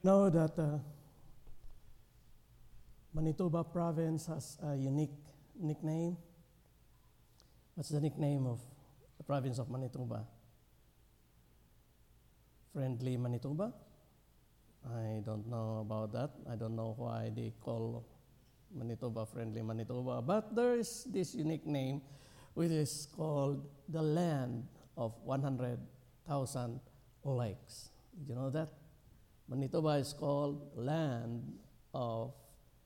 Know that Manitoba province has a unique nickname. What's the nickname of the province of Manitoba? Friendly Manitoba? I don't know about that. I don't know why they call Manitoba Friendly Manitoba, but there is this unique name which is called the land of 100,000 lakes. Did you know that? Manitoba is called land of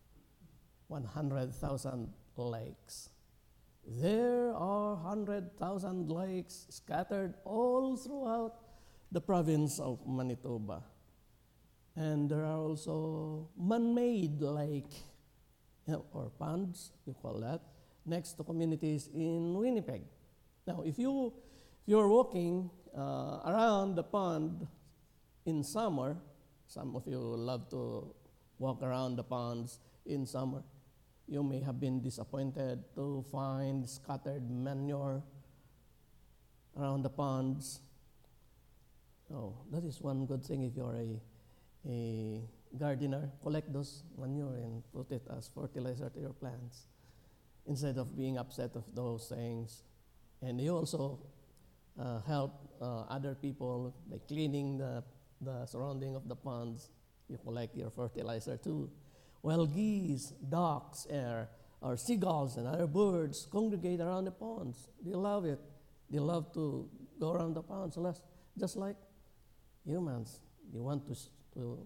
100,000 lakes. There are 100,000 lakes scattered all throughout the province of Manitoba. And there are also man-made lake, or ponds, you call that, next to communities in Winnipeg. Now, if you're walking around the pond in summer, some of you love to walk around the ponds in summer, you may have been disappointed to find scattered manure around the ponds. Oh, that is one good thing if you're a gardener. Collect those manure and put it as fertilizer to your plants instead of being upset of those things. And you also help other people by cleaning the surrounding of the ponds. You collect your fertilizer too. Well, geese, ducks, or seagulls and other birds congregate around the ponds. They love it. They love to go around the ponds, just like humans. They want to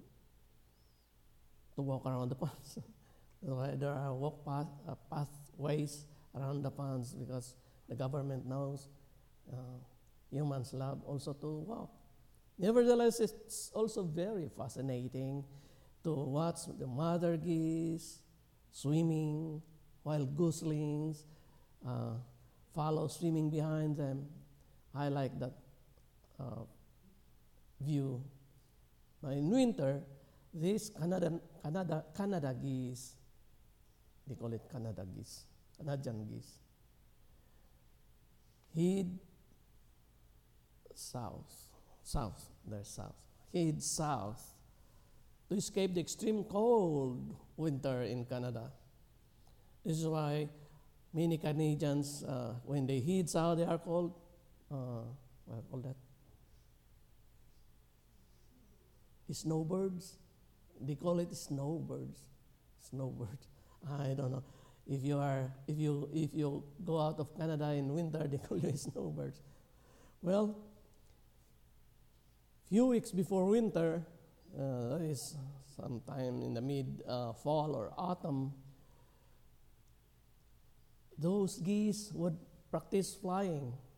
walk around the ponds. There are pathways around the ponds because the government knows humans love also to walk. Nevertheless, it's also very fascinating to watch the mother geese swimming while goslings follow swimming behind them. I like that view. But in winter, these Canada geese, they call it Canadian geese, head south to escape the extreme cold winter in Canada. This is why many Canadians, when they head south, they are called, what do call that? Snowbirds. They call it snowbirds. Snowbirds. I don't know. If you go out of Canada in winter, they call you snowbirds. Well, few weeks before winter, that is sometime in the mid-fall or autumn, those geese would practice fly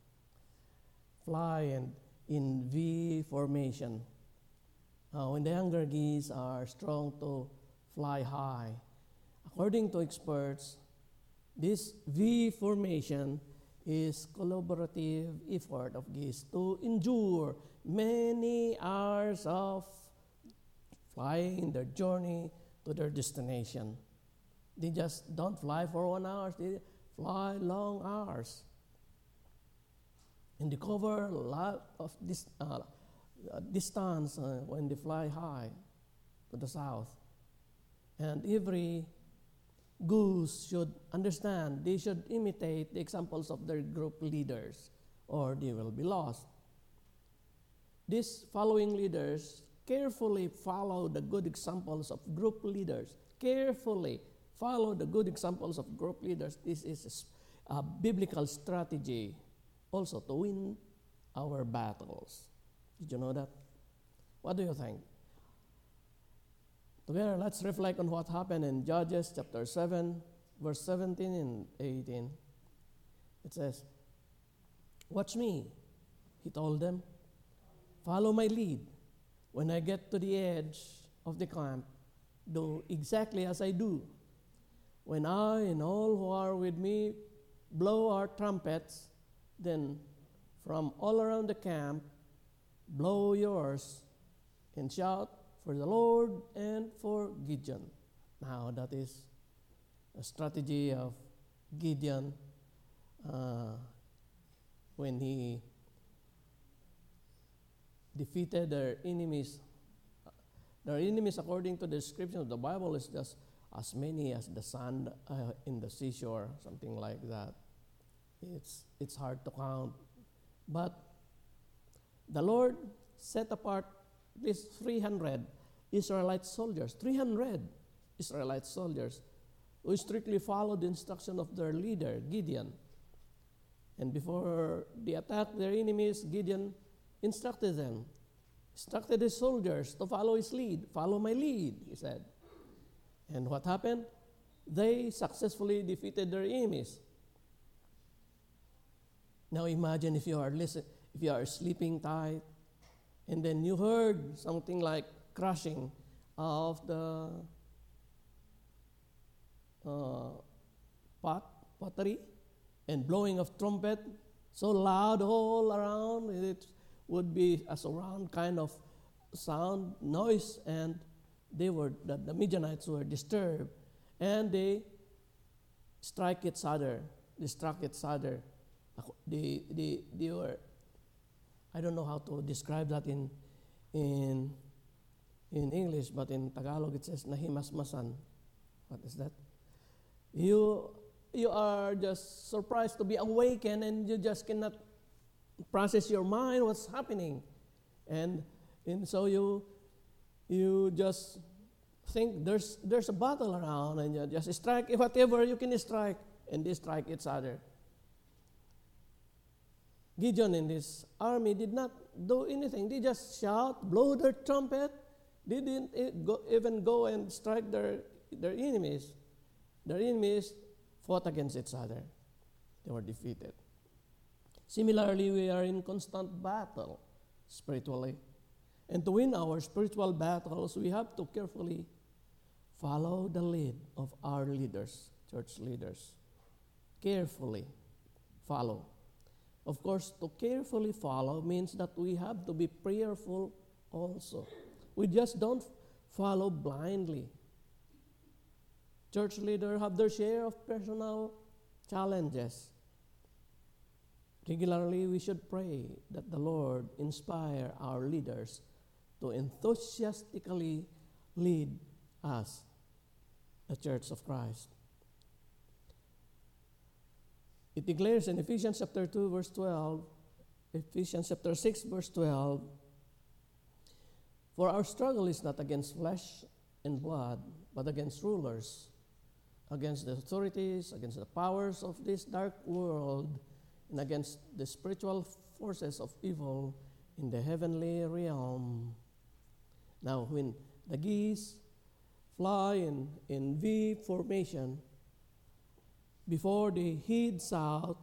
and in V formation. When the younger geese are strong to fly high, according to experts, this V formation is collaborative effort of geese to endure many hours of flying their journey to their destination. They just don't fly for 1 hour, they fly long hours. And they cover a lot of distance when they fly high to the south. And every goose should understand, they should imitate the examples of their group leaders, or they will be lost. These following leaders carefully follow the good examples of group leaders. Carefully follow the good examples of group leaders. This is a biblical strategy also to win our battles. Did you know that? What do you think? Together, let's reflect on what happened in Judges chapter 7, verse 17 and 18. It says, "Watch me," he told them. "Follow my lead. When I get to the edge of the camp, do exactly as I do. When I and all who are with me blow our trumpets, then from all around the camp, blow yours and shout for the Lord and for Gideon." Now that is a strategy of Gideon when he defeated their enemies Their enemies, according to the description of the Bible, is just as many as the sand in the seashore, something like that. It's hard to count. But the Lord set apart these 300 Israelite soldiers, 300 Israelite soldiers, who strictly followed the instruction of their leader, Gideon. And before they attacked their enemies, Gideon instructed his soldiers to follow his lead. Follow my lead, he said. And what happened? They successfully defeated their enemies. Now imagine if you are sleeping tight, and then you heard something like crashing of the pottery and blowing of trumpet so loud all around. It would be a surround kind of sound, noise, and the Midianites were disturbed, and they struck each other. They were, I don't know how to describe that in English, but in Tagalog it says nahimasmasan. What is that? You are just surprised to be awakened, and you just cannot process your mind what's happening, and so you just think there's a battle around, and you just strike whatever you can strike, and they strike each other. Gideon and his army did not do anything. They just shout, blow their trumpet. They didn't even go and strike their enemies. Their enemies fought against each other. They were defeated. Similarly, we are in constant battle spiritually. And to win our spiritual battles, we have to carefully follow the lead of our leaders, church leaders. Carefully follow. Of course, to carefully follow means that we have to be prayerful also. We just don't follow blindly. Church leaders have their share of personal challenges. Regularly, we should pray that the Lord inspire our leaders to enthusiastically lead us, the Church of Christ. It declares in Ephesians chapter 2, verse 12, Ephesians chapter 6, verse 12, "For our struggle is not against flesh and blood, but against rulers, against the authorities, against the powers of this dark world, and against the spiritual forces of evil in the heavenly realm." Now, when the geese fly in V formation, before they head south,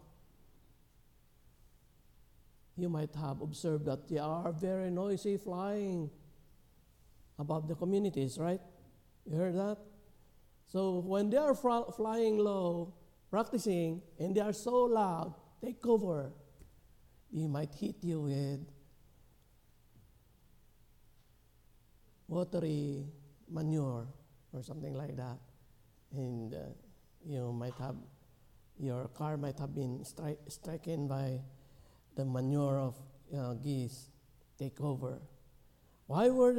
you might have observed that they are very noisy flying above the communities, right? You heard that? So when they are flying low, practicing, and they are so loud, take cover. They might hit you with watery manure or something like that. And your car might have been stricken by the manure of geese. Take over. Why are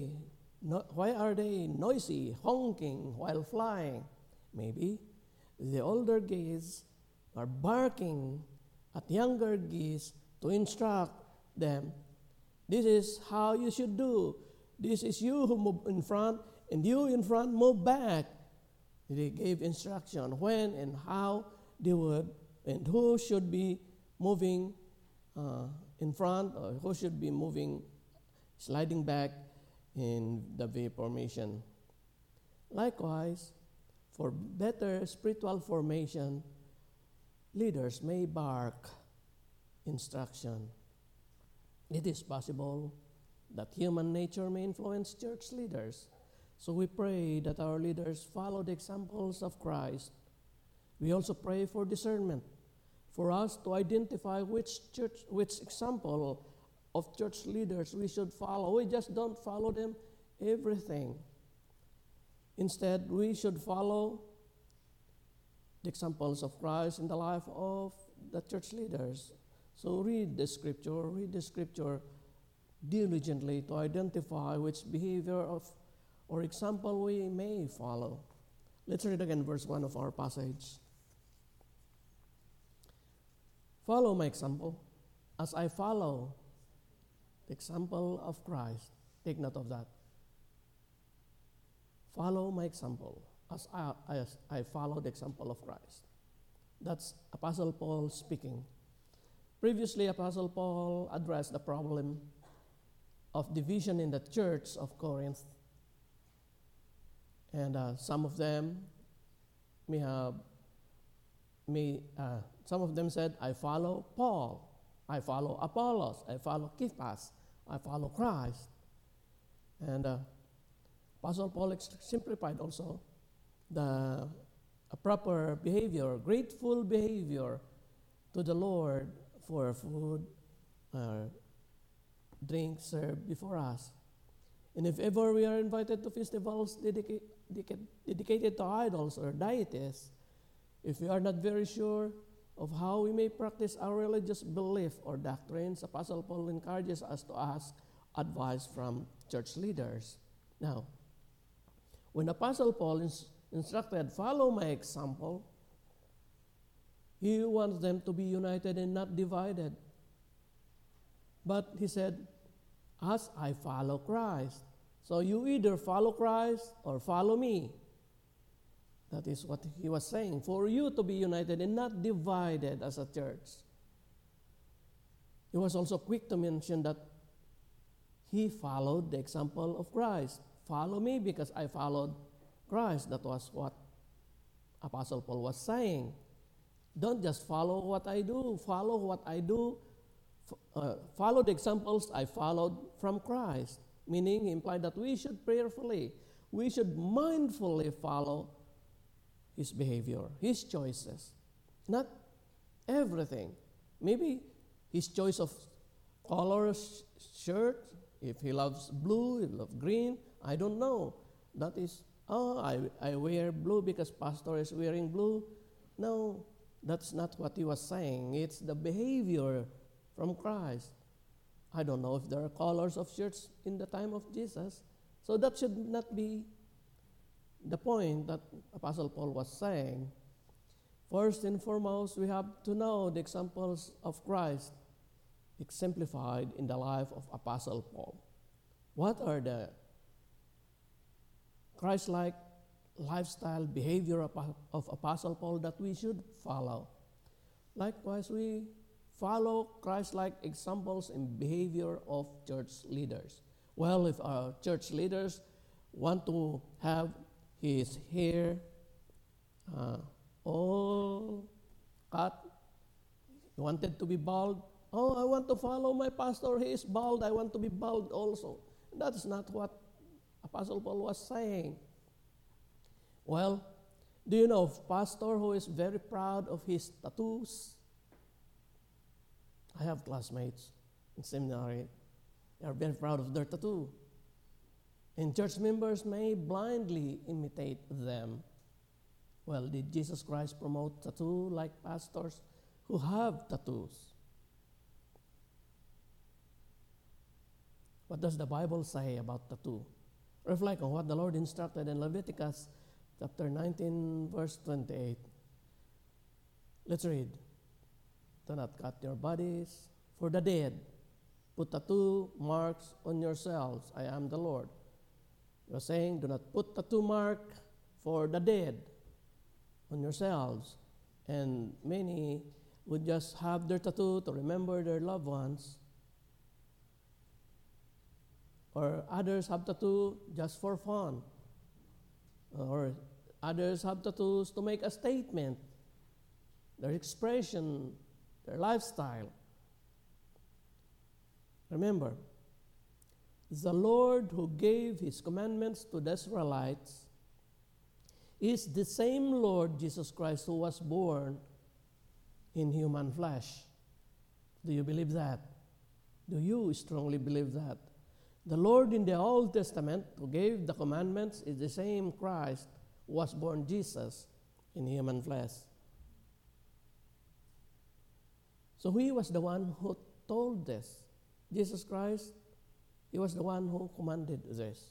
they noisy, honking while flying? Maybe the older geese are barking at younger geese to instruct them. This is how you should do. This is you who move in front, and you in front move back. They gave instruction when and how they would, and who should be moving in front, or who should be moving, sliding back in the V formation. Likewise, for better spiritual formation, leaders may bark instruction. It is possible that human nature may influence church leaders. So we pray that our leaders follow the examples of Christ. We also pray for discernment, for us to identify which example of church leaders we should follow. We just don't follow them everything. Instead, we should follow the examples of Christ in the life of the church leaders. So read the scripture diligently to identify which behavior of or example we may follow. Let's read again verse 1 of our passage. Follow my example as I follow the example of Christ. Take note of that. Follow my example as I follow the example of Christ. That's Apostle Paul speaking. Previously, Apostle Paul addressed the problem of division in the church of Corinth. And some of them some of them said, I follow Paul, I follow Apollos, I follow Cephas, I follow Christ. And Apostle Paul simplified also a proper behavior, grateful behavior to the Lord for food, drink served before us. And if ever we are invited to festivals dedicated to idols or deities, if we are not very sure of how we may practice our religious belief or doctrines, Apostle Paul encourages us to ask advice from church leaders. Now, when Apostle Paul instructed, follow my example, he wants them to be united and not divided. But he said, as I follow Christ. So you either follow Christ or follow me. That is what he was saying. For you to be united and not divided as a church. He was also quick to mention that he followed the example of Christ. Follow me because I followed Christ. That was what Apostle Paul was saying. Don't just follow what I do. Follow what I do. Follow the examples I followed from Christ. Meaning, he implied that we should prayerfully, we should mindfully follow his behavior, his choices. Not everything. Maybe his choice of color shirt, if he loves blue, he loves green, I don't know. That is, I wear blue because pastor is wearing blue. No, that's not what he was saying. It's the behavior from Christ. I don't know if there are colors of shirts in the time of Jesus. So that should not be the point that Apostle Paul was saying. First and foremost, we have to know the examples of Christ exemplified in the life of Apostle Paul. What are the Christ-like lifestyle behavior of Apostle Paul that we should follow? Likewise, we follow Christ-like examples in behavior of church leaders. Well, if our church leaders want to have his hair all cut, he wanted to be bald. Oh, I want to follow my pastor. He is bald. I want to be bald also. That's not what Apostle Paul was saying. Well, do you know of a pastor who is very proud of his tattoos? I have classmates in seminary. They are very proud of their tattoo. And church members may blindly imitate them. Well, did Jesus Christ promote tattoo like pastors who have tattoos? What does the Bible say about tattoo? Reflect on what the Lord instructed in Leviticus chapter 19, verse 28. Let's read. Do not cut your bodies for the dead. Put tattoo marks on yourselves. I am the Lord. You're saying, do not put tattoo mark for the dead on yourselves. And many would just have their tattoo to remember their loved ones. Or others have tattoo just for fun. Or others have tattoos to make a statement, their expression, their lifestyle. Remember, the Lord who gave his commandments to the Israelites is the same Lord Jesus Christ who was born in human flesh. Do you believe that? Do you strongly believe that? The Lord in the Old Testament who gave the commandments is the same Christ who was born Jesus in human flesh. So he was the one who told this. Jesus Christ He was the one who commanded this.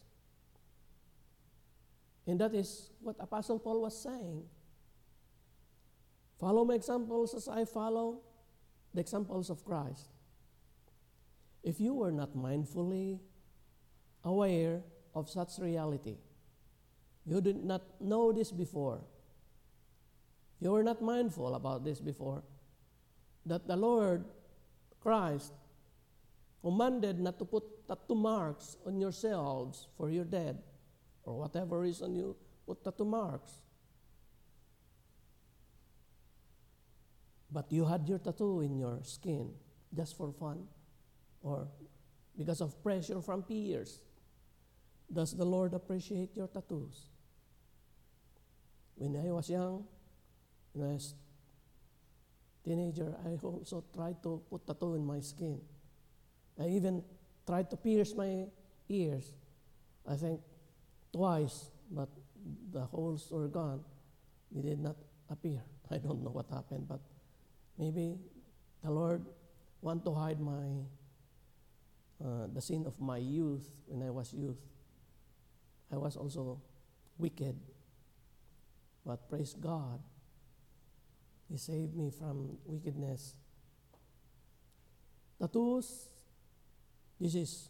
And that is what Apostle Paul was saying. Follow my examples as I follow the examples of Christ. If you were not mindfully aware of such reality, you did not know this before, you were not mindful about this before, that the Lord Christ commanded not to put tattoo marks on yourselves for you're dead, or whatever reason you put tattoo marks. But you had your tattoo in your skin just for fun or because of pressure from peers. Does the Lord appreciate your tattoos? When I was young, when I was teenager, I also tried to put tattoo in my skin. I even tried to pierce my ears, I think twice, but the holes were gone. They did not appear. I don't know what happened, but maybe the Lord want to hide the sin of my youth when I was youth. I was also wicked, but praise God, He saved me from wickedness. Tattoos, this is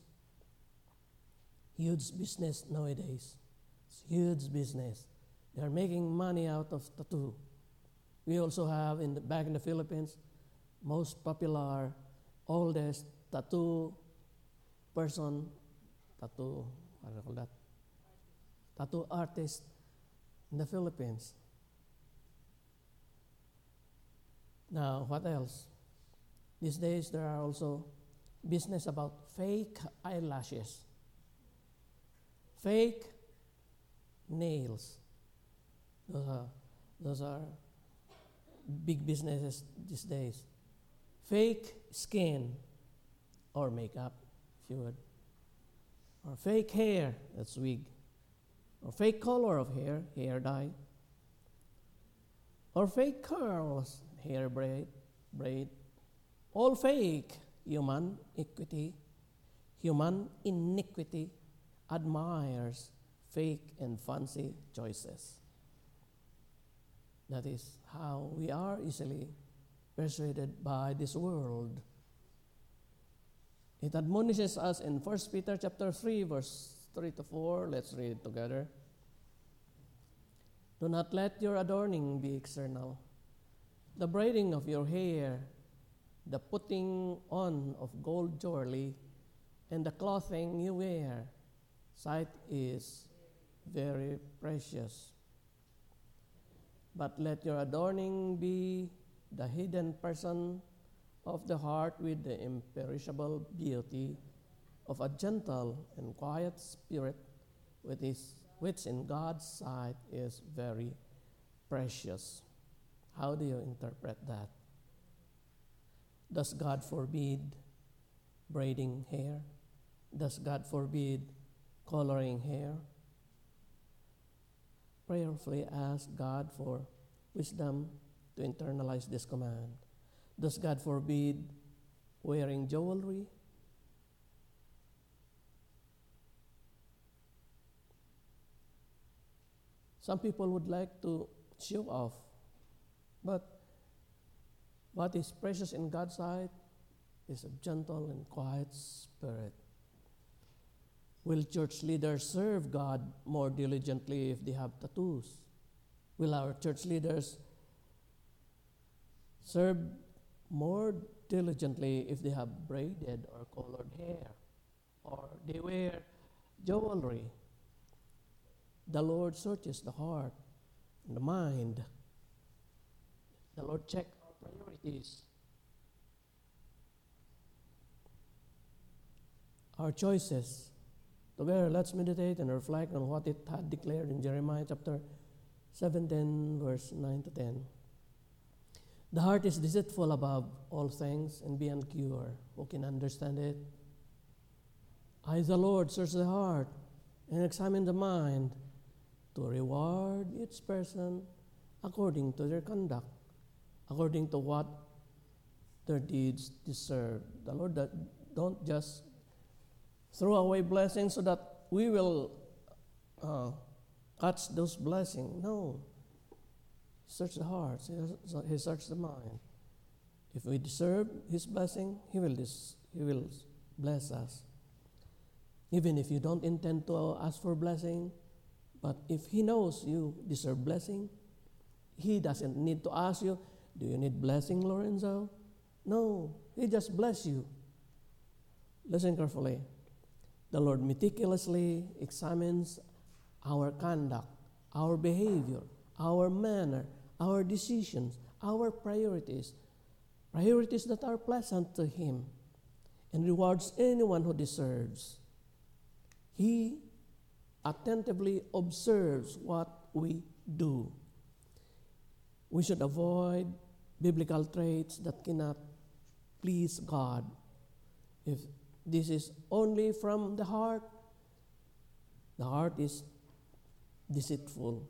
huge business nowadays. It's huge business. They are making money out of tattoo. We also have back in the Philippines, most popular, oldest tattoo person, what do you call that? Tattoo artist in the Philippines. Now, what else? These days, there are also business about fake eyelashes, fake nails. Those are big businesses these days. Fake skin or makeup, if you would. Or fake hair, that's wig. Or fake color of hair dye. Or fake curls, hair braid. All fake. Human iniquity admires fake and fancy choices. That is how we are easily persuaded by this world. It admonishes us in 1 Peter chapter 3, verse 3 to 4. Let's read it together. Do not let your adorning be external, the braiding of your hair, the putting on of gold jewelry, and the clothing you wear. Sight is very precious. But let your adorning be the hidden person of the heart with the imperishable beauty of a gentle and quiet spirit, which in God's sight is very precious. How do you interpret that? Does God forbid braiding hair? Does God forbid coloring hair? Prayerfully ask God for wisdom to internalize this command. Does God forbid wearing jewelry? Some people would like to show off, but what is precious in God's sight is a gentle and quiet spirit. Will church leaders serve God more diligently if they have tattoos? Will our church leaders serve more diligently if they have braided or colored hair, or they wear jewelry? The Lord searches the heart and the mind. The Lord checks our priorities. Our choices. Together, let's meditate and reflect on what it had declared in Jeremiah chapter 17, verse 9 to 10. The heart is deceitful above all things and beyond cure. Who can understand it? I, the Lord, search the heart and examine the mind to reward each person according to their conduct, according to what their deeds deserve. The Lord don't just throw away blessings so that we will catch those blessings. No. Search the hearts. He searches the mind. If we deserve His blessing, He will bless us. Even if you don't intend to ask for blessing, but if He knows you deserve blessing, He doesn't need to ask you, do you need blessing, Lorenzo? No, He just bless you. Listen carefully. The Lord meticulously examines our conduct, our behavior, our manner, our decisions, our priorities that are pleasant to Him, and rewards anyone who deserves. He attentively observes what we do. We should avoid biblical traits that cannot please God. If this is only from the heart is deceitful.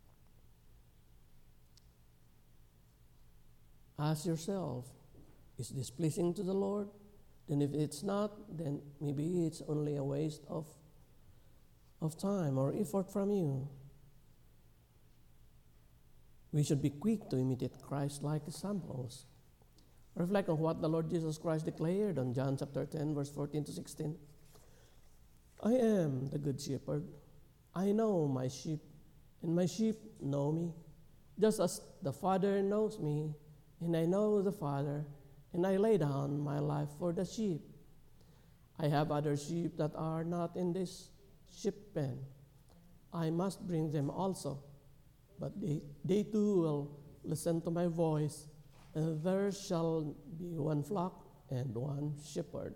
Ask yourself, is this pleasing to the Lord? Then if it's not, then maybe it's only a waste of time or effort from you. We should be quick to imitate Christ-like examples. Reflect on what the Lord Jesus Christ declared on John chapter 10, verse 14 to 16. I am the good shepherd. I know my sheep, and my sheep know me, just as the Father knows me, and I know the Father, and I lay down my life for the sheep. I have other sheep that are not in this sheep pen. I must bring them also, but they too will listen to my voice, and there shall be one flock and one shepherd.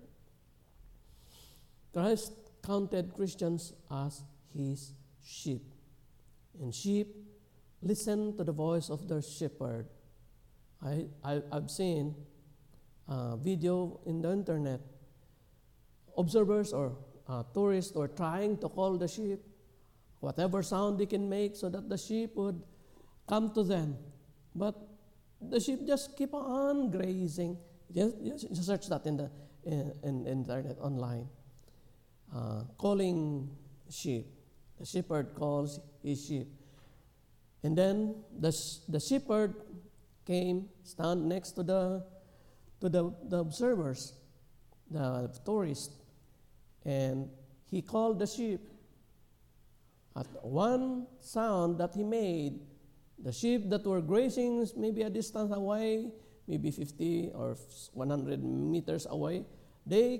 Christ counted Christians as His sheep, and sheep listen to the voice of their shepherd. I've seen a video in the internet. Observers or tourists were trying to call the sheep, whatever sound they can make so that the sheep would come to them. But the sheep just keep on grazing. Just search that in the internet online. Calling sheep. The shepherd calls his sheep. And then the shepherd came, stand next to the observers, the tourists, and he called the sheep. At one sound that he made, the sheep that were grazing maybe a distance away, maybe 50 or 100 meters away, they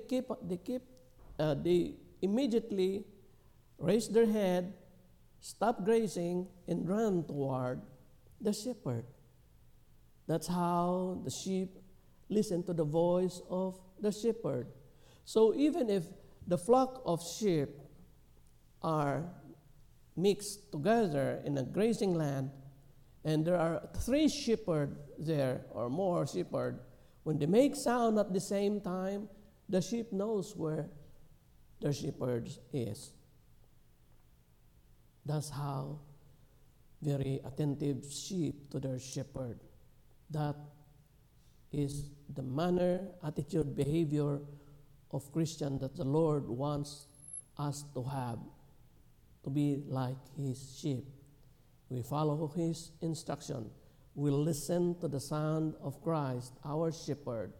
immediately raised their head, stopped grazing, and ran toward the shepherd. That's how the sheep listen to the voice of the shepherd. So even if the flock of sheep are mixed together in a grazing land, and there are 3 shepherds there or more shepherds, when they make sound at the same time, the sheep knows where their shepherd is. That's how very attentive sheep to their shepherd. That is the manner, attitude, behavior of Christian that the Lord wants us to have, to be like His sheep. We follow His instruction. We listen to the sound of Christ, our shepherd.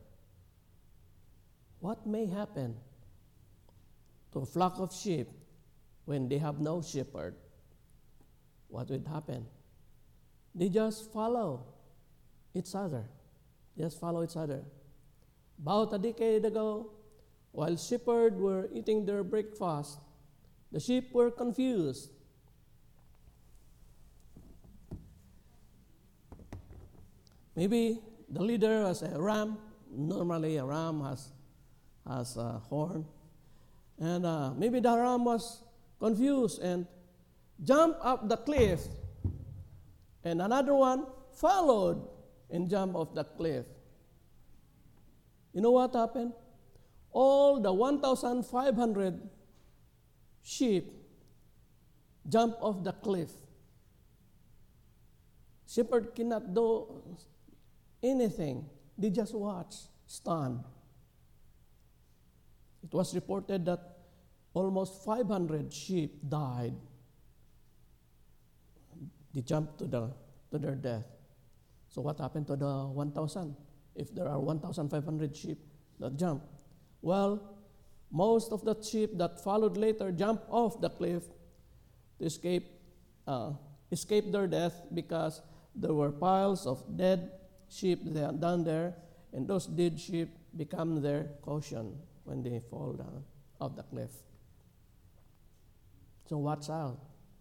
What may happen to a flock of sheep when they have no shepherd? What would happen? They just follow each other. Just follow each other. About a decade ago, while shepherds were eating their breakfast, the sheep were confused. Maybe the leader was a ram. Normally a ram has a horn. And maybe the ram was confused and jumped up the cliff. And another one followed and jumped off the cliff. You know what happened? All the 1,500 sheep jumped off the cliff. Shepherd cannot do anything. They just watch, stunned. It was reported that almost 500 sheep died. They jumped to their death. So what happened to the 1,000? If there are 1,500 sheep that jump, well, most of the sheep that followed later jumped off the cliff to escape their death, because there were piles of dead sheep down there, and those dead sheep become their caution when they fall down off the cliff. So watch out.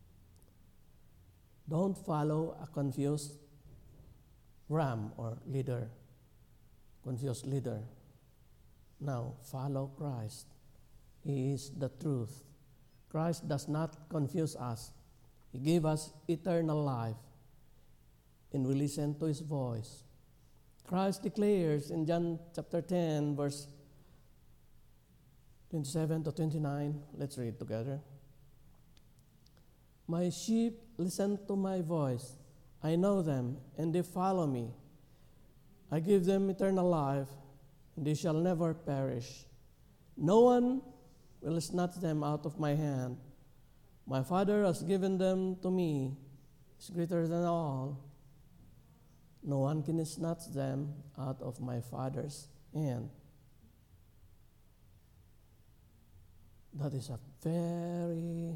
Don't follow a confused ram or leader, confused leader. Now, follow Christ. He is the truth. Christ does not confuse us. He gave us eternal life, and we listen to His voice. Christ declares in John chapter 10, verse 27 to 29. Let's read together. My sheep listen to my voice. I know them, and they follow me. I give them eternal life, and they shall never perish. No one will snatch them out of my hand. My Father has given them to me. He's greater than all. No one can snatch them out of my Father's hand. That is a very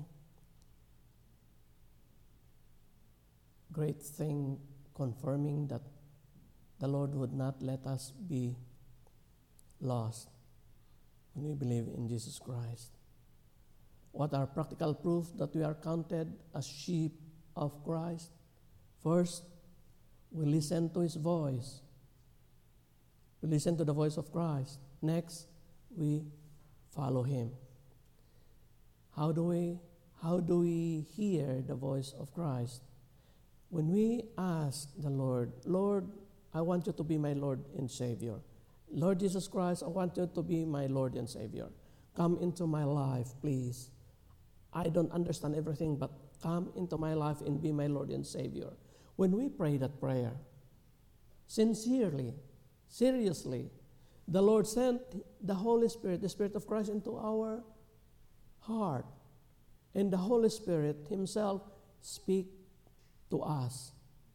great thing, confirming that the Lord would not let us be lost when we believe in Jesus Christ. What are practical proof that we are counted as sheep of Christ? First, we listen to His voice. We listen to the voice of Christ. Next, we follow Him. How do we hear the voice of Christ? When we ask the Lord, Lord, I want you to be my Lord and Savior. Lord Jesus Christ, I want you to be my Lord and Savior. Come into my life, please. I don't understand everything, but come into my life and be my Lord and Savior. When we pray that prayer, sincerely, seriously, the Lord sent the Holy Spirit, the Spirit of Christ, into our heart. And the Holy Spirit Himself speak to us.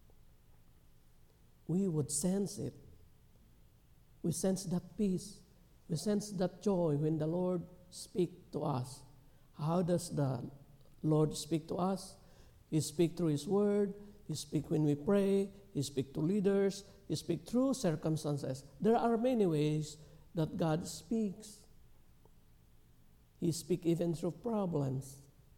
We would sense it. We sense that peace. We sense that joy when the Lord speaks to us. How does the Lord speak to us? He speaks through His Word. He speaks when we pray. He speaks to leaders. He speaks through circumstances. There are many ways that God speaks. He speaks even through problems.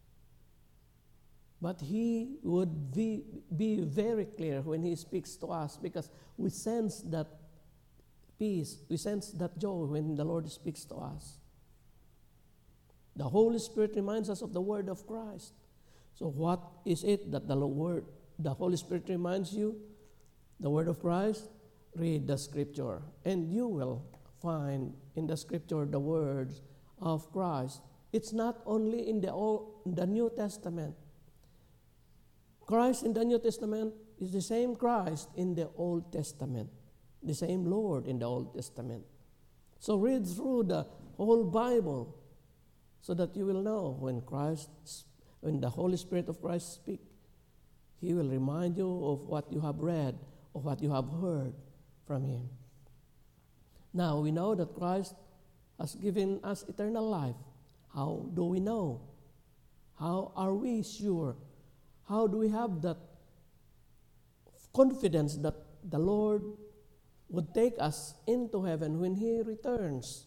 But He would be very clear when He speaks to us, because we sense that peace, we sense that joy when the Lord speaks to us. The Holy Spirit reminds us of the Word of Christ. So what is it that the Holy Spirit reminds you? The Word of Christ? Read the Scripture, and you will find in the Scripture the words of Christ. It's not only in the New Testament. Christ in the New Testament is the same Christ in the Old Testament, the same Lord in the Old Testament. So read through the whole Bible so that you will know when the Holy Spirit of Christ speaks, He will remind you of what you have read, of what you have heard from Him. Now we know that Christ has given us eternal life. How do we know? How are we sure? How do we have that confidence that the Lord would take us into heaven when He returns?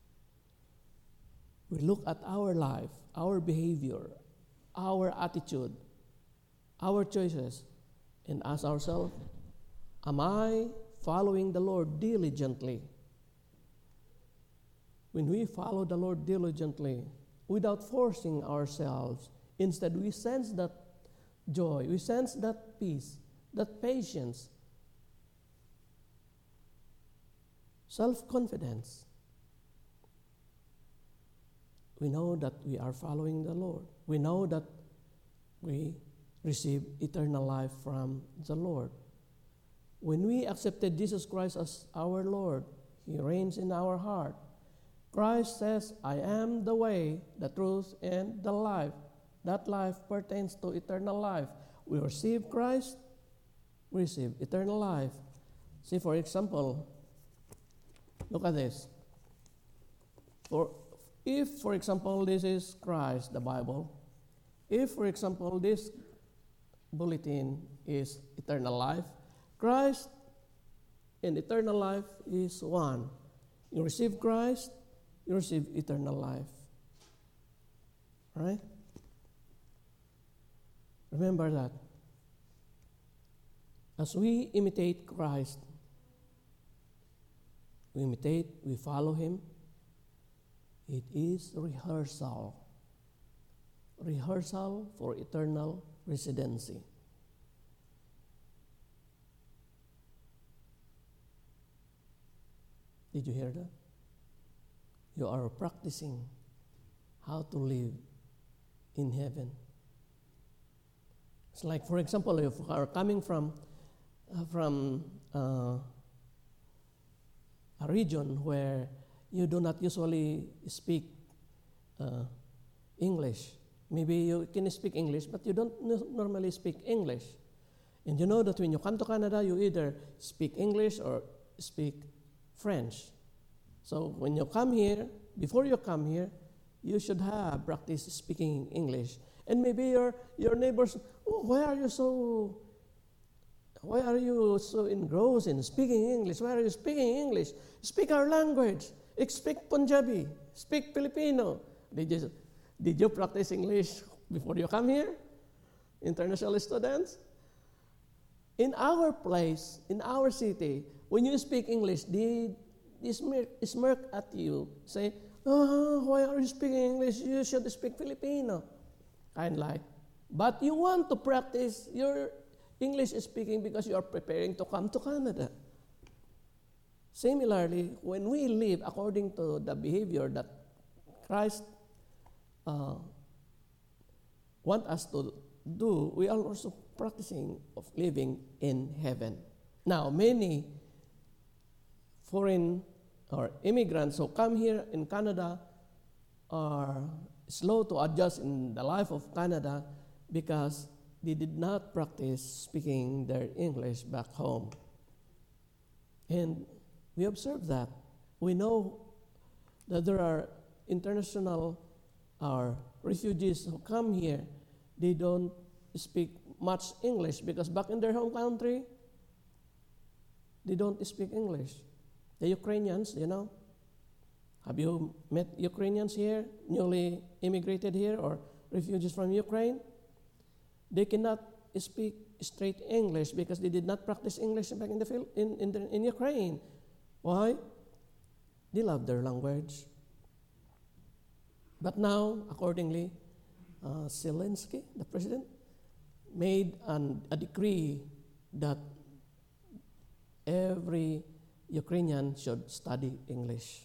We look at our life, our behavior, our attitude, our choices, and ask ourselves, am I following the Lord diligently? When we follow the Lord diligently, without forcing ourselves, instead we sense that joy, we sense that peace, that patience, self-confidence. We know that we are following the Lord. We know that we receive eternal life from the Lord. When we accepted Jesus Christ as our Lord, He reigns in our heart. Christ says, I am the way, the truth, and the life. That life pertains to eternal life. We receive Christ, we receive eternal life. See, for example, look at this. If, for example, this is Christ, the Bible, if, for example, this bulletin is eternal life, Christ and eternal life is one. You receive Christ, you receive eternal life. All right? Remember that. As we imitate Christ, we follow Him, it is rehearsal. Rehearsal for eternal residency. Did you hear that? You are practicing how to live in heaven. It's like, for example, if you are coming from a region where you do not usually speak English. Maybe you can speak English, but you don't normally speak English. And you know that when you come to Canada, you either speak English or speak French. So when you come here, before you come here, you should have practice speaking English. And maybe your neighbors, oh, why are you so engrossed in speaking English? Why are you speaking English? Speak our language. Speak Punjabi. Speak Filipino. Did you practice English before you come here? International students? In our place, in our city, when you speak English, they smirk at you. Say, oh, why are you speaking English? You should speak Filipino. Kind of like. But you want to practice your English speaking because you are preparing to come to Canada. Similarly, when we live according to the behavior that Christ want us to do, we are also practicing of living in heaven. Now, many foreign or immigrants who come here in Canada are slow to adjust in the life of Canada because they did not practice speaking their English back home. And we observe that. We know that there are international refugees who come here. They don't speak much English because back in their home country, they don't speak English. The Ukrainians, you know. Have you met Ukrainians here, newly immigrated here, or refugees from Ukraine? They cannot speak straight English because they did not practice English back in Ukraine. Why? They love their language. But now, accordingly, Zelensky, the president, made a decree that every Ukrainian should study English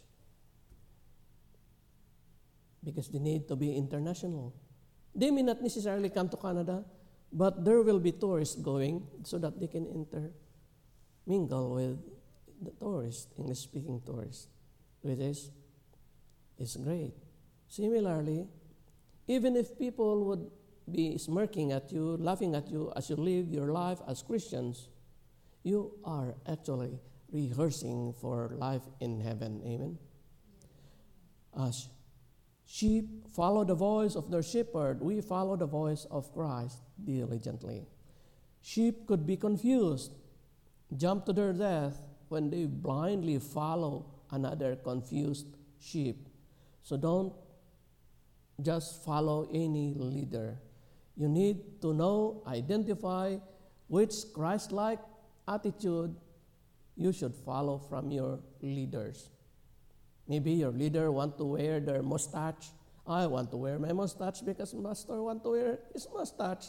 because they need to be international. They may not necessarily come to Canada, but there will be tourists going so that they can intermingle with the tourists, English-speaking tourists, which is great. Similarly, even if people would be smirking at you, laughing at you as you live your life as Christians, you are actually rehearsing for life in heaven. Amen? As sheep follow the voice of their shepherd, we follow the voice of Christ diligently. Sheep could be confused, jump to their death when they blindly follow another confused sheep. So don't just follow any leader. You need to know, identify which Christ-like attitude you should follow from your leaders. Maybe your leader want to wear their mustache. I want to wear my mustache because master want to wear his mustache.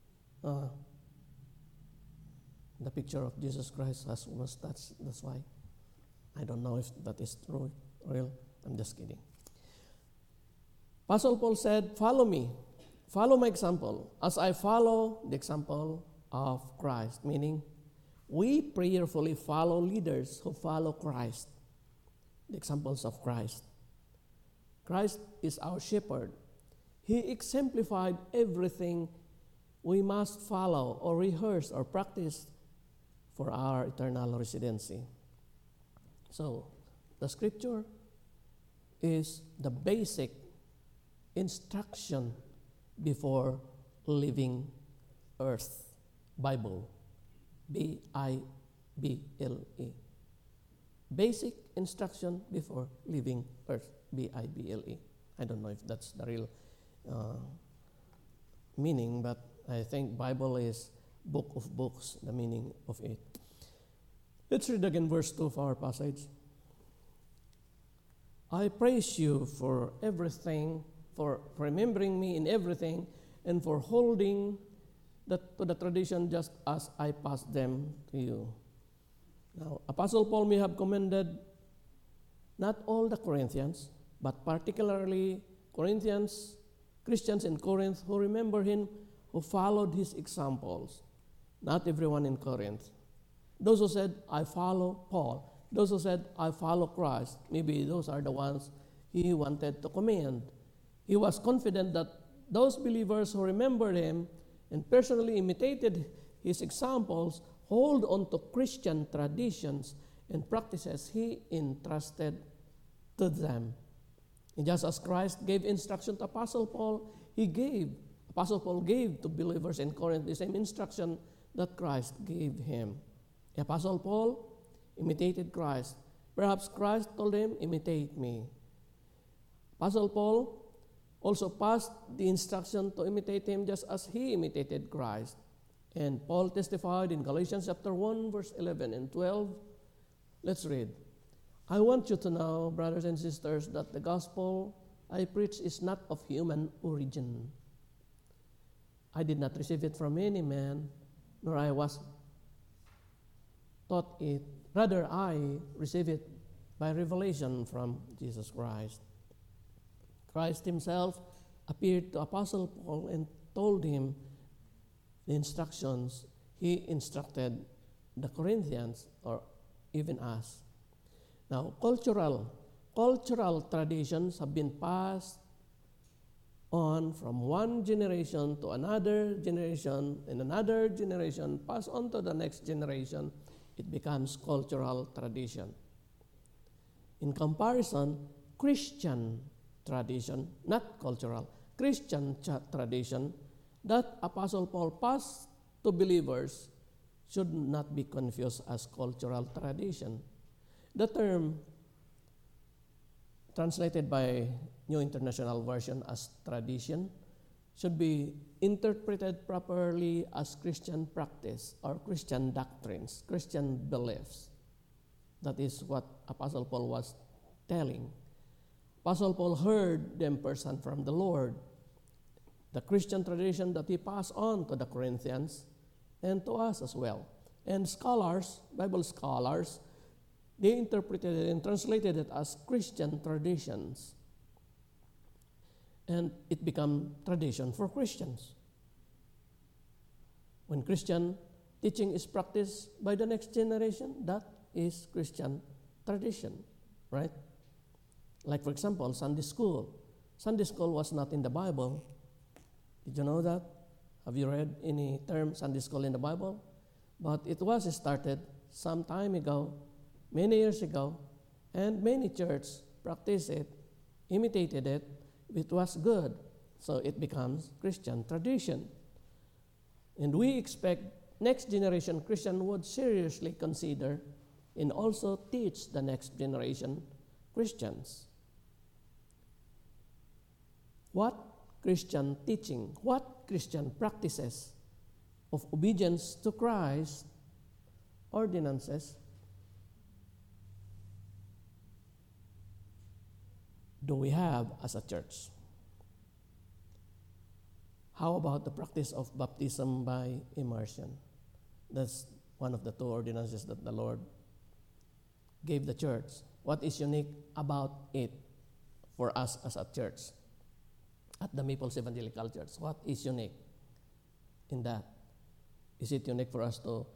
The picture of Jesus Christ has mustache. That's why. I don't know if that is true or real. I'm just kidding. Apostle Paul said, follow me. Follow my example as I follow the example of Christ. Meaning, we prayerfully follow leaders who follow Christ, the examples of Christ. Christ is our shepherd. He exemplified everything we must follow or rehearse or practice for our eternal residency. So, the scripture is the basic instruction before leaving earth. Bible. B-I-B-L-E. Basic instruction before leaving earth. B-I-B-L-E. I don't know if that's the real meaning, but I think Bible is book of books, the meaning of it. Let's read again verse 2 of our passage. I praise you for everything, for remembering me in everything, and for holding to the tradition just as I passed them to you. Now, Apostle Paul may have commended not all the Corinthians, but particularly Christians in Corinth who remember him, who followed his examples. Not everyone in Corinth. Those who said, I follow Paul. Those who said, I follow Christ. Maybe those are the ones he wanted to commend. He was confident that those believers who remembered him and personally imitated his examples hold on to Christian traditions and practices he entrusted to them. And just as Christ gave instruction to Apostle Paul, Apostle Paul gave to believers in Corinth the same instruction that Christ gave him. Apostle Paul imitated Christ. Perhaps Christ told him, imitate me. Apostle Paul also passed the instruction to imitate him just as he imitated Christ. And Paul testified in Galatians chapter 1, verse 11 and 12. Let's read. I want you to know, brothers and sisters, that the gospel I preach is not of human origin. I did not receive it from any man, nor I was taught it. Rather, I received it by revelation from Jesus Christ. Christ himself appeared to Apostle Paul and told him the instructions he instructed the Corinthians or even us. Now, cultural traditions have been passed on from one generation to another generation, and another generation passed on to the next generation. It becomes cultural tradition. In comparison, Christian tradition, not cultural, Christian tradition that Apostle Paul passed to believers should not be confused as cultural tradition. The term translated by New International Version as tradition should be interpreted properly as Christian practice or Christian doctrines, Christian beliefs. That is what Apostle Paul was telling. Apostle Paul heard them person from the Lord. The Christian tradition that he passed on to the Corinthians and to us as well. And scholars, Bible scholars, they interpreted it and translated it as Christian traditions. And it became tradition for Christians. When Christian teaching is practiced by the next generation, that is Christian tradition, right? Like, for example, Sunday school. Sunday school was not in the Bible. Did you know that? Have you read any term Sunday school in the Bible? But it was started some time ago, many years ago, and many churches practiced it, imitated it. It was good, so it becomes Christian tradition. And we expect next generation Christian would seriously consider and also teach the next generation Christians. What Christian teaching, what Christian practices of obedience to Christ ordinances do we have as a church? How about the practice of baptism by immersion? That's one of the two ordinances that the Lord gave the church. What is unique about it for us as a church? At the Maples Evangelical Church, what is unique in that? Is it unique for us to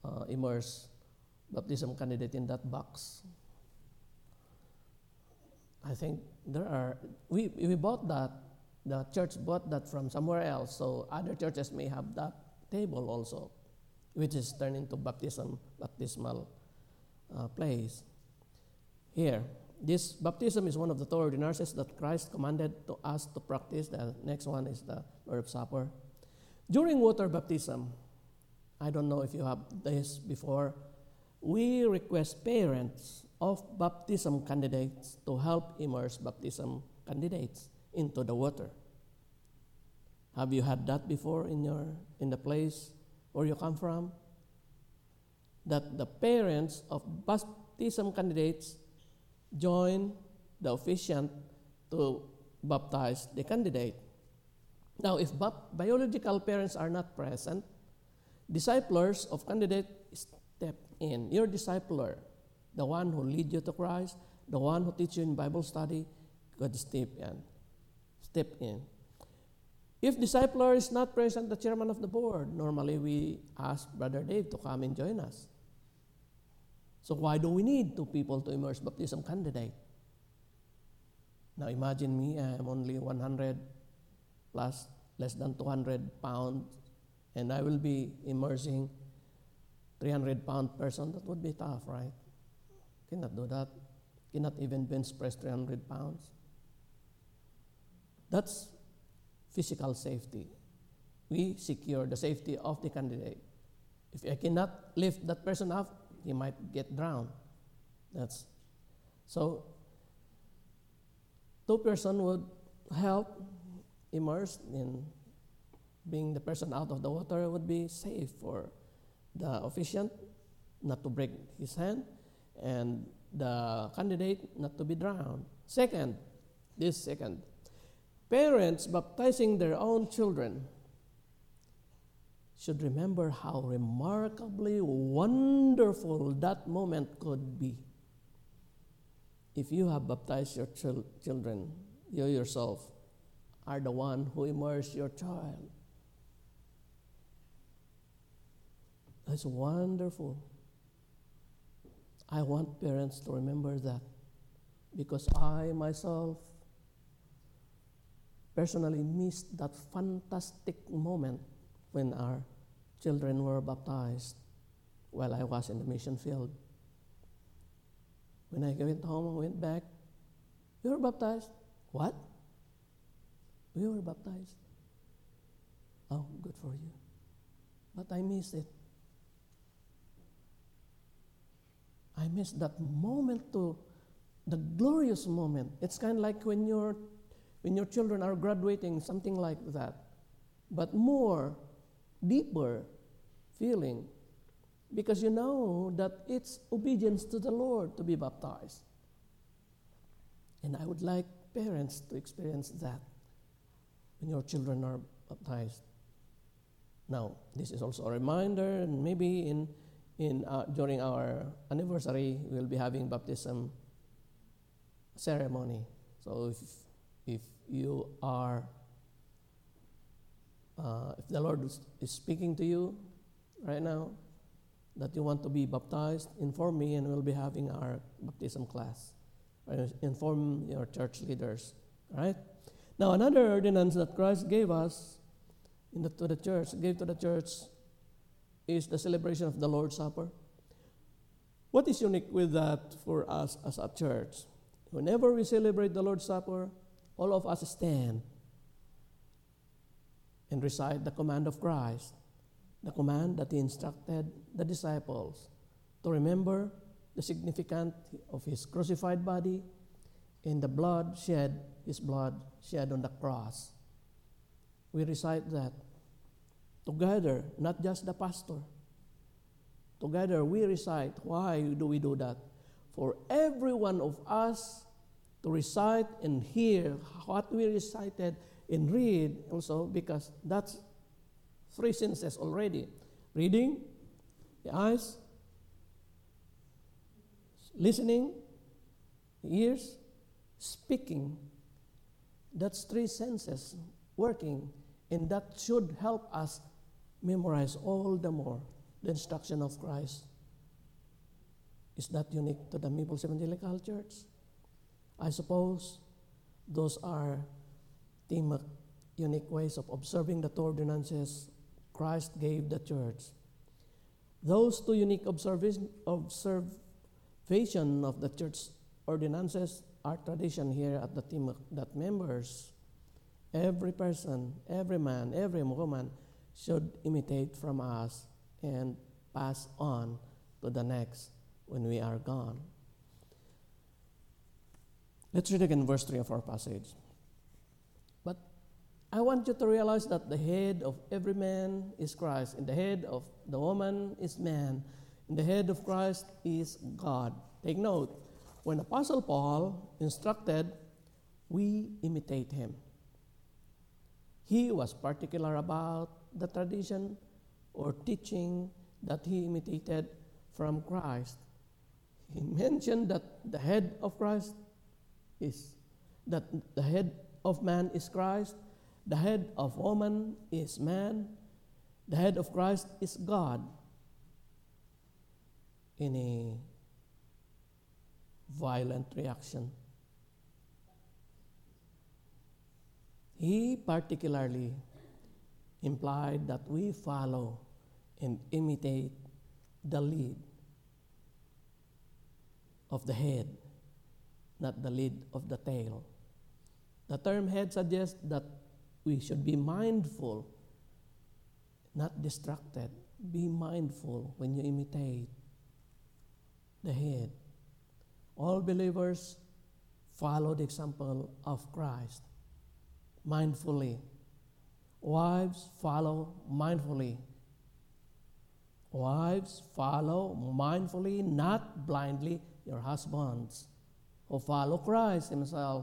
immerse baptism candidate in that box? I think we bought that, the church bought that from somewhere else, so other churches may have that table also, which is turned into baptismal place. Here, this baptism is one of the two ordinances that Christ commanded to us to practice. The next one is the Lord's Supper. During water baptism, I don't know if you have this before, we request parents of baptism candidates to help immerse baptism candidates into the water. Have you had that before in the place where you come from? That the parents of baptism candidates join the officiant to baptize the candidate. Now, if biological parents are not present, disciplers of candidate step in. Your discipler, the one who lead you to Christ, the one who teach you in Bible study, could step in. If discipler is not present, the chairman of the board, normally we ask Brother Dave to come and join us. So why do we need two people to immerse baptism candidate? Now imagine me, I am only 100 plus less than 200 pounds, and I will be immersing 300-pound person. That would be tough, right? Cannot do that. Cannot even bench press 300 pounds. That's physical safety. We secure the safety of the candidate. If I cannot lift that person up, he might get drowned. So 2 persons would help immerse in being the person out of the water would be safe for the officiant not to break his hand and the candidate not to be drowned. Second, parents baptizing their own children should remember how remarkably wonderful that moment could be. If you have baptized your children, you yourself are the one who immersed your child. That's wonderful. I want parents to remember that because I myself personally missed that fantastic moment when our children were baptized while I was in the mission field. When I went home and went back, you were baptized? What? We were baptized. Oh, good for you. But I missed it. I missed that moment the glorious moment. It's kind of like when your children are graduating, something like that. But more, deeper feeling. Because you know that it's obedience to the Lord to be baptized. And I would like parents to experience that when your children are baptized. Now, this is also a reminder, and maybe during our anniversary, we'll be having baptism ceremony. So if you are, if the Lord is speaking to you right now, that you want to be baptized, inform me and we'll be having our baptism class. Inform your church leaders, right? Now, another ordinance that Christ gave us to the church is the celebration of the Lord's Supper. What is unique with that for us as a church? Whenever we celebrate the Lord's Supper, all of us stand and recite the command of Christ, the command that He instructed the disciples to remember the significance of His crucified body and the blood shed, His blood shed on the cross. We recite that together, not just the pastor. Together we recite. Why do we do that? For every one of us to recite and hear what we recited and read also, because that's 3 senses already. Reading, the eyes, listening, the ears, speaking. That's 3 senses working, and that should help us memorize all the more the instruction of Christ. Is that unique to the Maple Evangelical Church? I suppose those are the unique ways of observing the two ordinances Christ gave the church. Those two unique observation of the church ordinances are tradition here at the Timok, that members, every person, every man, every woman should imitate from us and pass on to the next when we are gone. Let's read again verse 3 of our passage. But I want you to realize that the head of every man is Christ, and the head of the woman is man, and the head of Christ is God. Take note, when Apostle Paul instructed, we imitate him. He was particular about the tradition or teaching that he imitated from Christ. He mentioned that the head of Christ is, that the head of man is Christ, the head of woman is man, the head of Christ is God. In a violent reaction, he particularly implied that we follow and imitate the lead of the head, not the lead of the tail. The term head suggests that we should be mindful, not distracted. Be mindful when you imitate the head. All believers follow the example of Christ mindfully. Wives, follow mindfully. Wives, follow mindfully, not blindly, your husbands who follow Christ himself.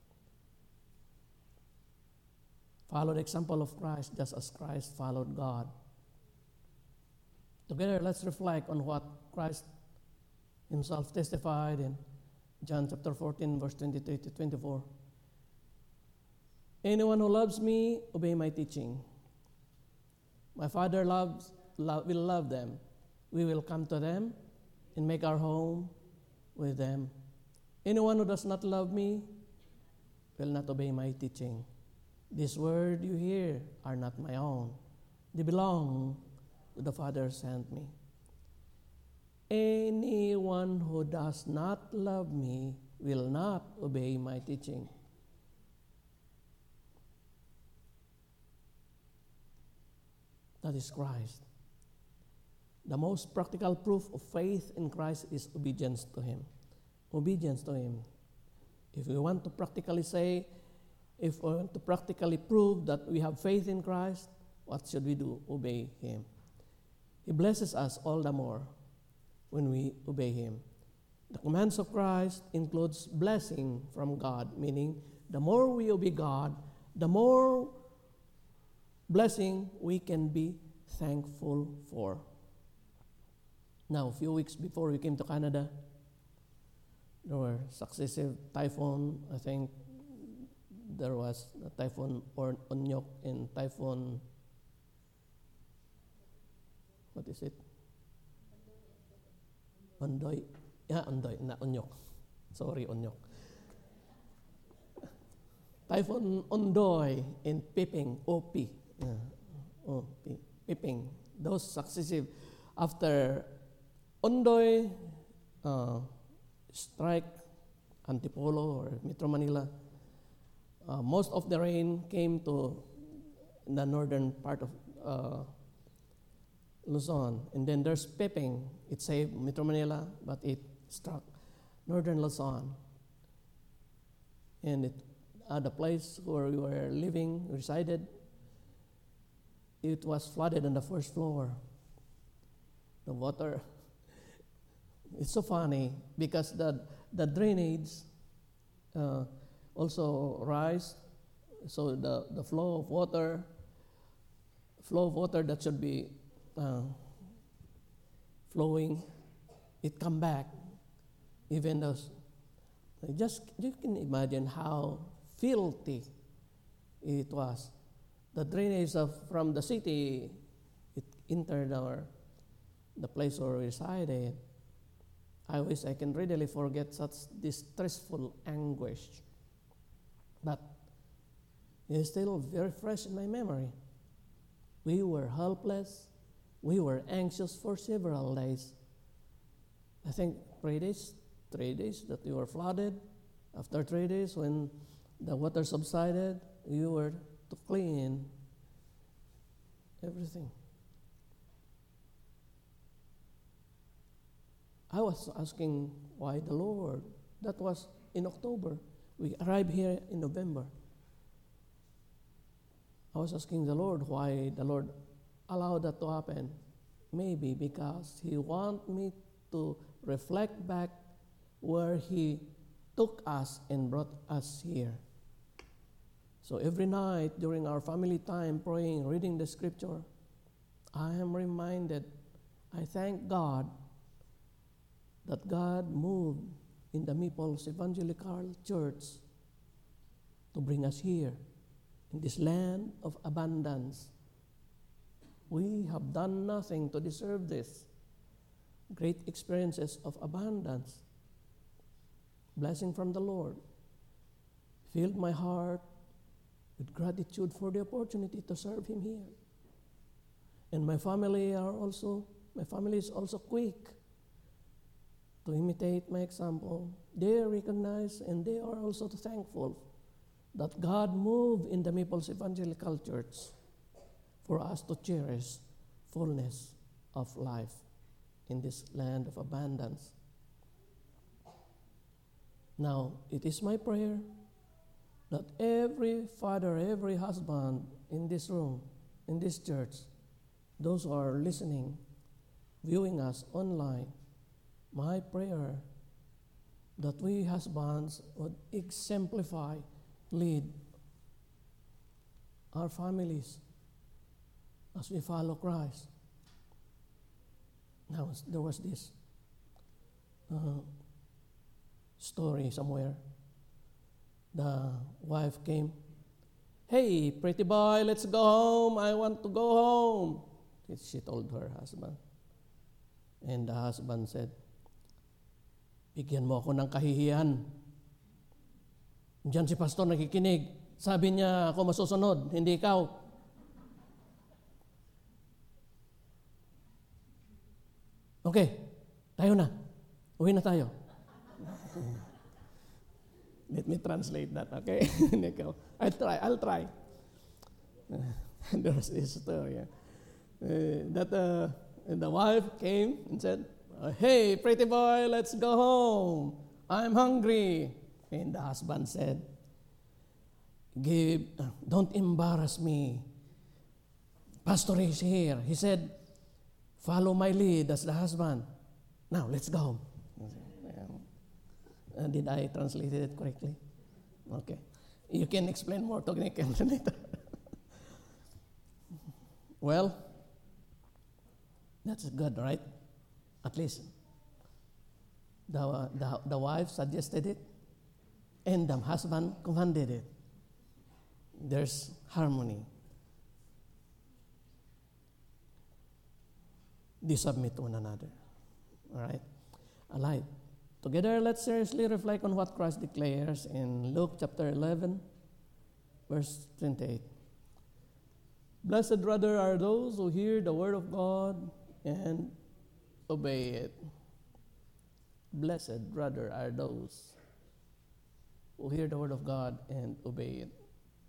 Follow the example of Christ just as Christ followed God. Together, let's reflect on what Christ himself testified in John chapter 14, verse 23 to 24. Anyone who loves me, obey my teaching. My Father will love them. We will come to them and make our home with them. Anyone who does not love me will not obey my teaching. This word you hear are not my own. They belong to the Father who sent me. Anyone who does not love me will not obey my teaching. That is Christ. The most practical proof of faith in Christ is obedience to Him. Obedience to Him. If we want to practically say, if we want to practically prove that we have faith in Christ, what should we do? Obey Him. He blesses us all the more when we obey Him. The commands of Christ includes blessing from God, meaning the more we obey God, the more blessing we can be thankful for. Now, a few weeks before we came to Canada, there were successive typhoon. I think there was a typhoon Onyok and typhoon, what is it? Ondoy. Yeah, Ondoy, not Onyok. Sorry, Onyok. Typhoon Ondoy and Piping, OP. Piping. Those successive. After Ondoy strike Antipolo or Metro Manila, most of the rain came to the northern part of Luzon. And then there's Piping. It saved Metro Manila, but it struck northern Luzon. And the place where we were living, resided, it was flooded on the first floor. The water, it's so funny because the drainage also rise, so the flow of water that should be flowing, it come back. Even those, you can imagine how filthy it was. The drainage from the city, it entered the place where we resided. I wish I can readily forget such distressful anguish. But it is still very fresh in my memory. We were helpless. We were anxious for several days. I think 3 days that we were flooded. After 3 days, when the water subsided, we were to clean everything. I was asking why the Lord. That was in October. We arrived here in November. I was asking the Lord why the Lord allowed that to happen. Maybe because He wants me to reflect back where He took us and brought us here. So every night during our family time, praying, reading the scripture, I am reminded, I thank God that God moved in the Maples Evangelical Church to bring us here in this land of abundance. We have done nothing to deserve this. Great experiences of abundance. Blessing from the Lord filled my heart with gratitude for the opportunity to serve Him here. And my family is also quick to imitate my example. They recognize and they are also thankful that God moved in the Maples Evangelical Church for us to cherish fullness of life in this land of abundance. Now, it is my prayer that every father, every husband in this room, in this church, those who are listening, viewing us online, my prayer that we husbands would exemplify, lead our families as we follow Christ. Now, there was this story somewhere. The wife came, "Hey, pretty boy, let's go home. I want to go home," she told her husband. And the husband said, "Bigyan mo ako ng kahihiyan. Diyan si pastor nakikinig. Sabi niya ako masusunod, hindi ikaw." Okay, tayo na. Uwi na tayo. Let me translate that, okay? I'll try. There's this story. That the wife came and said, "Hey, pretty boy, let's go home. I'm hungry." And the husband said, "Don't embarrass me. Pastor is here." He said, "Follow my lead as the husband. Now, let's go home." Did I translate it correctly? Okay. You can explain more to Nick later. Well, that's good, right? At least the wife suggested it, and the husband commanded it. There's harmony. They submit to one another. All right? Alright. Together, let's seriously reflect on what Christ declares in Luke chapter 11, verse 28. "Blessed rather are those who hear the word of God and obey it." Blessed rather are those who hear the word of God and obey it.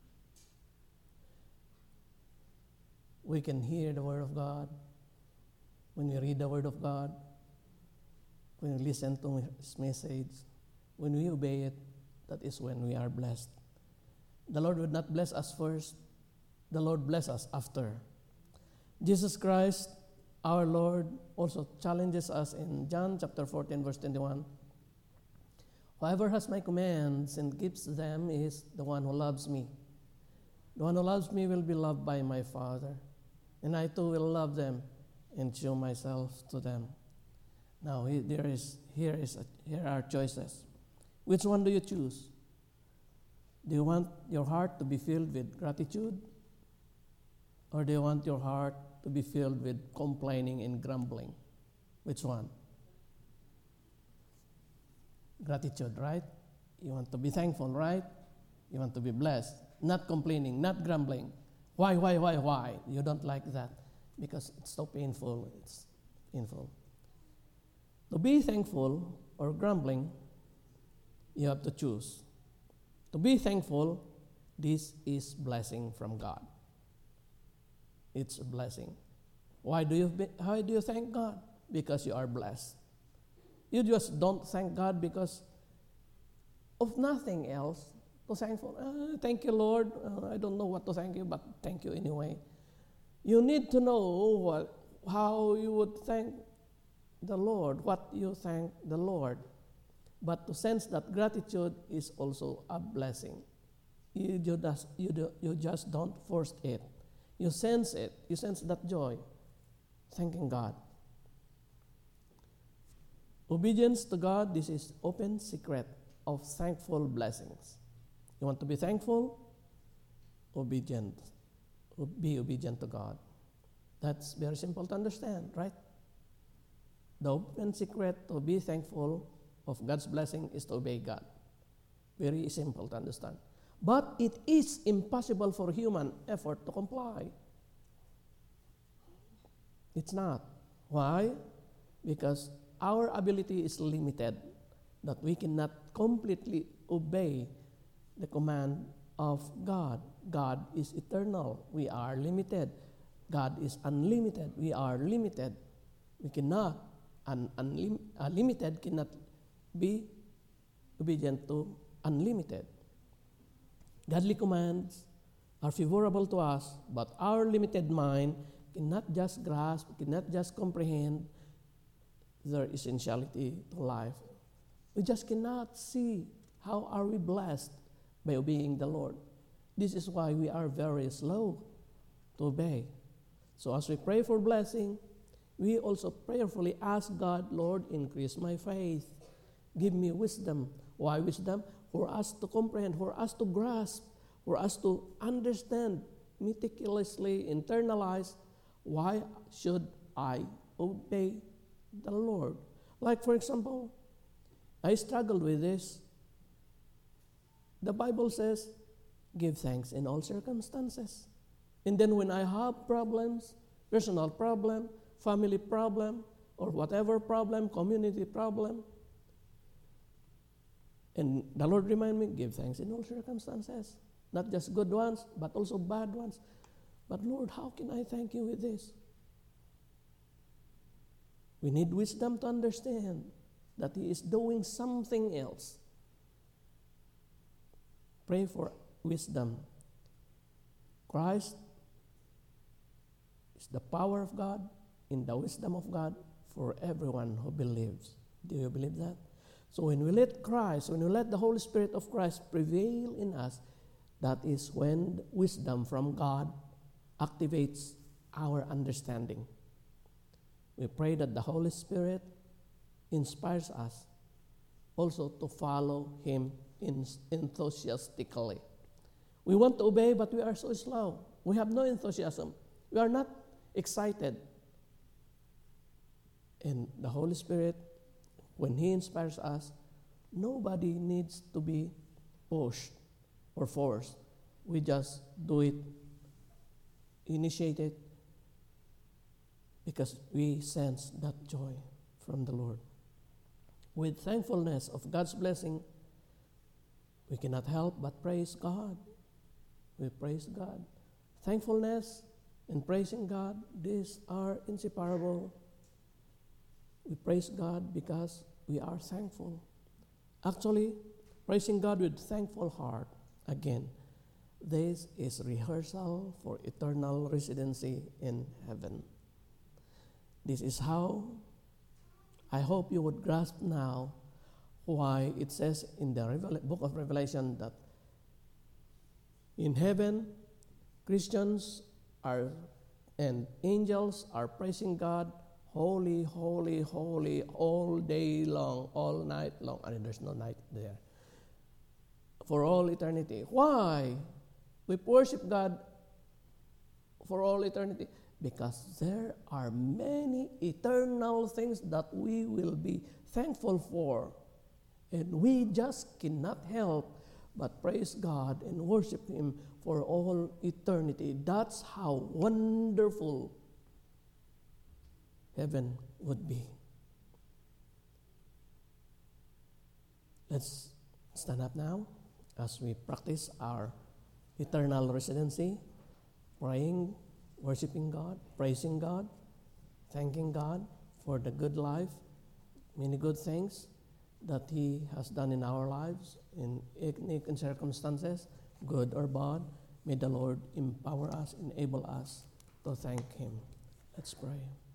We can hear the word of God when we read the word of God, when we listen to His message, when we obey it. That is when we are blessed. The Lord would not bless us first. The Lord bless us after. Jesus Christ, our Lord, also challenges us in John chapter 14, verse 21. "Whoever has my commands and keeps them is the one who loves me. The one who loves me will be loved by my Father, and I too will love them and show myself to them." Now, here are choices. Which one do you choose? Do you want your heart to be filled with gratitude? Or do you want your heart to be filled with complaining and grumbling? Which one? Gratitude, right? You want to be thankful, right? You want to be blessed. Not complaining, not grumbling. Why? You don't like that because it's so painful. It's painful. To be thankful or grumbling, you have to choose. To be thankful, this is blessing from God. It's a blessing. How do you thank God? Because you are blessed. You just don't thank God because of nothing else. To thankful, thank you, Lord. I don't know what to thank you, but thank you anyway. You need to know how you would thank the Lord, what you thank the Lord. But to sense that gratitude is also a blessing. You just don't force it. You sense it. You sense that joy. Thanking God. Obedience to God, this is open secret of thankful blessings. You want to be thankful? Obedient. Be obedient to God. That's very simple to understand, right? The open secret to be thankful of God's blessing is to obey God. Very simple to understand. But it is impossible for human effort to comply. It's not. Why? Because our ability is limited, that we cannot completely obey the command of God. God is eternal. We are limited. God is unlimited. We are limited. We cannot, unlimited cannot be obedient to unlimited. Godly commands are favorable to us, but our limited mind cannot just grasp, cannot just comprehend their essentiality to life. We just cannot see how are we blessed by obeying the Lord. This is why we are very slow to obey. So as we pray for blessing, we also prayerfully ask God, Lord, increase my faith. Give me wisdom. Why wisdom? For us to comprehend, for us to grasp, for us to understand, meticulously internalize, why should I obey the Lord? Like, for example, I struggled with this. The Bible says, give thanks in all circumstances. And then when I have problems, personal problem, family problem, or whatever problem, community problem, and the Lord remind me, give thanks in all circumstances. Not just good ones, but also bad ones. But Lord, how can I thank you with this? We need wisdom to understand that He is doing something else. Pray for wisdom. Christ is the power of God in the wisdom of God for everyone who believes. Do you believe that? So when we let Christ, when we let the Holy Spirit of Christ prevail in us, that is when wisdom from God activates our understanding. We pray that the Holy Spirit inspires us also to follow Him enthusiastically. We want to obey, but we are so slow. We have no enthusiasm. We are not excited. And the Holy Spirit, when He inspires us, nobody needs to be pushed or forced. We just do it, initiate it, because we sense that joy from the Lord. With thankfulness of God's blessing, we cannot help but praise God. We praise God. Thankfulness and praising God, these are inseparable. We praise God because we are thankful. Actually, praising God with thankful heart, again, this is rehearsal for eternal residency in heaven. This is how I hope you would grasp now why it says in the book of Revelation that in heaven, Christians are and angels are praising God, holy, holy, holy, all day long, all night long. I mean, there's no night there. For all eternity. Why? We worship God for all eternity. Because there are many eternal things that we will be thankful for And we just cannot help but praise God and worship Him for all eternity. That's how wonderful heaven would be. Let's stand up now as we practice our eternal residency, praying, worshiping God, praising God, thanking God for the good life, many good things that He has done in our lives, in circumstances, good or bad. May the Lord empower us, enable us to thank Him. Let's pray.